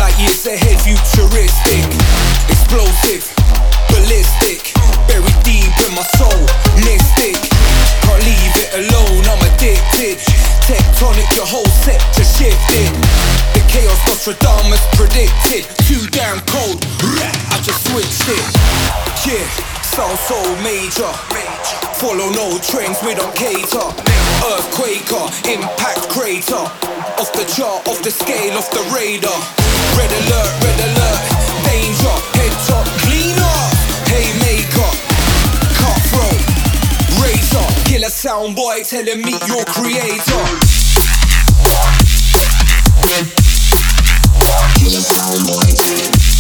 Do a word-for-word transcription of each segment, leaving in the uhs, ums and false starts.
Light years ahead, futuristic, explosive, ballistic, buried deep in my soul, mystic. Can't leave it alone, I'm addicted. Tectonic, your whole sector shifted. The chaos Nostradamus predicted. Too damn cold, I just switched it. Yeah, sound so major. Follow no trends, we don't cater. Earthquaker, impact crater. Off the chart, off the scale, off the radar. Red alert, red alert, danger. Head top, cleaner. Haymaker, cutthroat, razor. Killer sound boy, telling me your creator. Killer sound boy, telling me.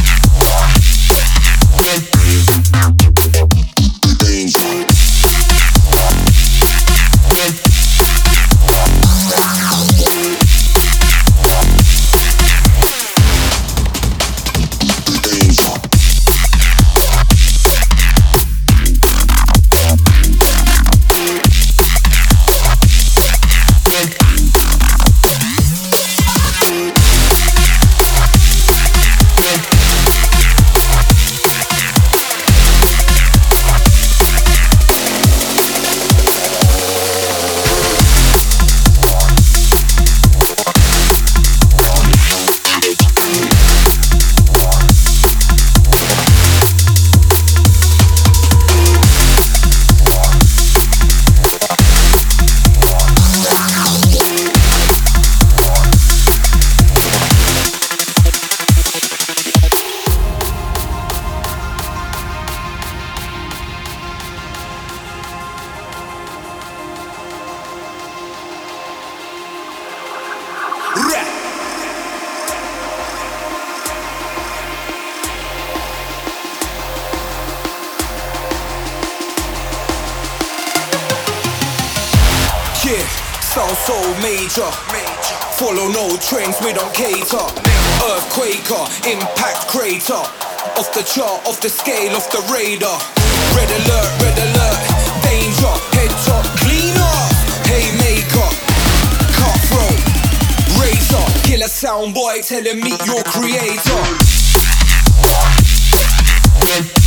Yeah, sound so major. Follow no trends, we don't cater. Earthquaker, impact crater. Off the chart, off the scale, off the radar. Red alert, red alert, danger. Head top, cleaner. Haymaker, cutthroat, razor. Killer sound boy, telling me your creator.